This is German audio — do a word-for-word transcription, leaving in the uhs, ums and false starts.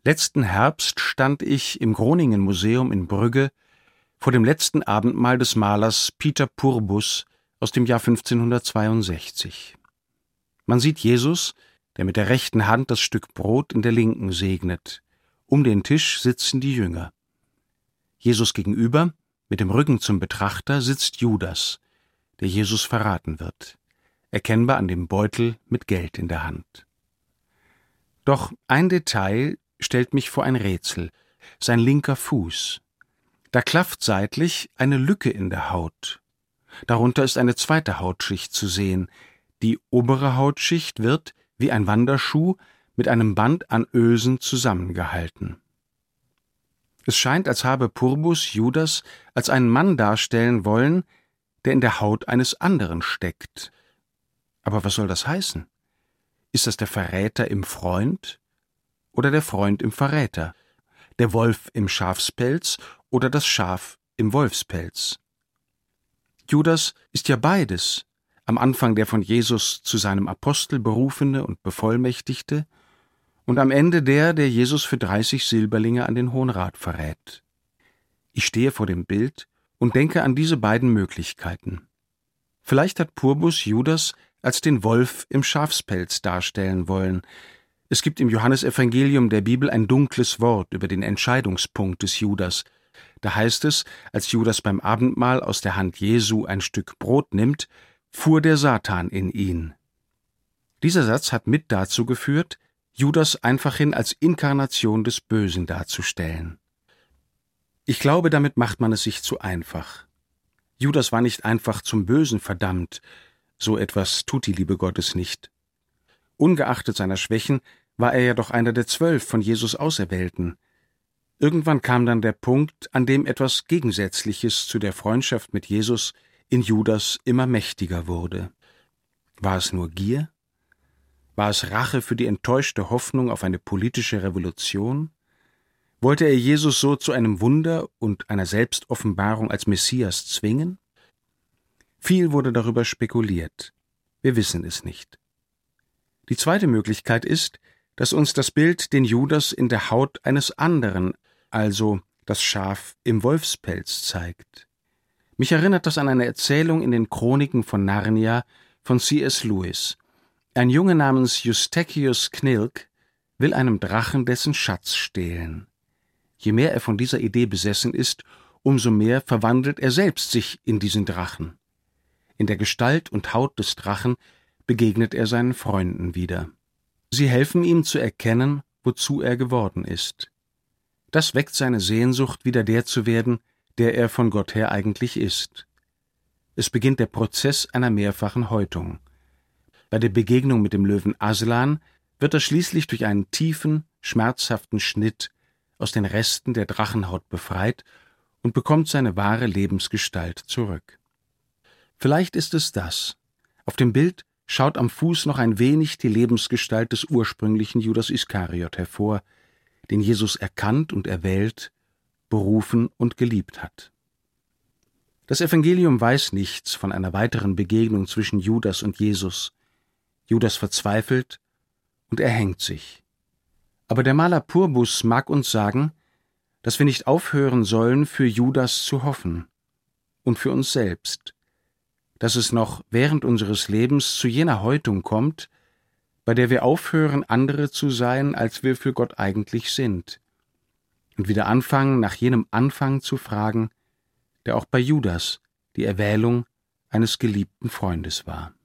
Letzten Herbst stand ich im Groningen Museum in Brügge vor dem letzten Abendmahl des Malers Pieter Purbus aus dem Jahr fünfzehnhundertzweiundsechzig. Man sieht Jesus, der mit der rechten Hand das Stück Brot in der linken segnet. Um den Tisch sitzen die Jünger. Jesus gegenüber, mit dem Rücken zum Betrachter, sitzt Judas, der Jesus verraten wird, erkennbar an dem Beutel mit Geld in der Hand. Doch ein Detail stellt mich vor ein Rätsel: sein linker Fuß. Da klafft seitlich eine Lücke in der Haut. Darunter ist eine zweite Hautschicht zu sehen. Die obere Hautschicht wird, wie ein Wanderschuh, mit einem Band an Ösen zusammengehalten. Es scheint, als habe Purbus Judas als einen Mann darstellen wollen, der in der Haut eines anderen steckt. Aber was soll das heißen? Ist das der Verräter im Freund oder der Freund im Verräter? Der Wolf im Schafspelz oder das Schaf im Wolfspelz? Judas ist ja beides, am Anfang der von Jesus zu seinem Apostel berufene und bevollmächtigte und am Ende der, der Jesus für dreißig Silberlinge an den Hohen Rat verrät. Ich stehe vor dem Bild und denke an diese beiden Möglichkeiten. Vielleicht hat Purbus Judas als den Wolf im Schafspelz darstellen wollen. Es gibt im Johannesevangelium der Bibel ein dunkles Wort über den Entscheidungspunkt des Judas. Da heißt es, als Judas beim Abendmahl aus der Hand Jesu ein Stück Brot nimmt, fuhr der Satan in ihn. Dieser Satz hat mit dazu geführt, Judas einfachhin als Inkarnation des Bösen darzustellen. Ich glaube, damit macht man es sich zu einfach. Judas war nicht einfach zum Bösen verdammt, so etwas tut die Liebe Gottes nicht. Ungeachtet seiner Schwächen war er ja doch einer der zwölf von Jesus Auserwählten. Irgendwann kam dann der Punkt, an dem etwas Gegensätzliches zu der Freundschaft mit Jesus in Judas immer mächtiger wurde. War es nur Gier? War es Rache für die enttäuschte Hoffnung auf eine politische Revolution? Wollte er Jesus so zu einem Wunder und einer Selbstoffenbarung als Messias zwingen? Viel wurde darüber spekuliert. Wir wissen es nicht. Die zweite Möglichkeit ist, dass uns das Bild den Judas in der Haut eines anderen, also das Schaf im Wolfspelz, zeigt. Mich erinnert das an eine Erzählung in den Chroniken von Narnia von C S Lewis. Ein Junge namens Eustachius Knilk will einem Drachen dessen Schatz stehlen. Je mehr er von dieser Idee besessen ist, umso mehr verwandelt er selbst sich in diesen Drachen. In der Gestalt und Haut des Drachen begegnet er seinen Freunden wieder. Sie helfen ihm zu erkennen, wozu er geworden ist. Das weckt seine Sehnsucht, wieder der zu werden, der er von Gott her eigentlich ist. Es beginnt der Prozess einer mehrfachen Häutung. Bei der Begegnung mit dem Löwen Aslan wird er schließlich durch einen tiefen, schmerzhaften Schnitt aus den Resten der Drachenhaut befreit und bekommt seine wahre Lebensgestalt zurück. Vielleicht ist es das. Auf dem Bild schaut am Fuß noch ein wenig die Lebensgestalt des ursprünglichen Judas Iskariot hervor, den Jesus erkannt und erwählt, berufen und geliebt hat. Das Evangelium weiß nichts von einer weiteren Begegnung zwischen Judas und Jesus. Judas verzweifelt und erhängt sich. Aber der Maler Purbus mag uns sagen, dass wir nicht aufhören sollen, für Judas zu hoffen und für uns selbst, dass es noch während unseres Lebens zu jener Häutung kommt, bei der wir aufhören, andere zu sein, als wir für Gott eigentlich sind, und wieder anfangen, nach jenem Anfang zu fragen, der auch bei Judas die Erwählung eines geliebten Freundes war.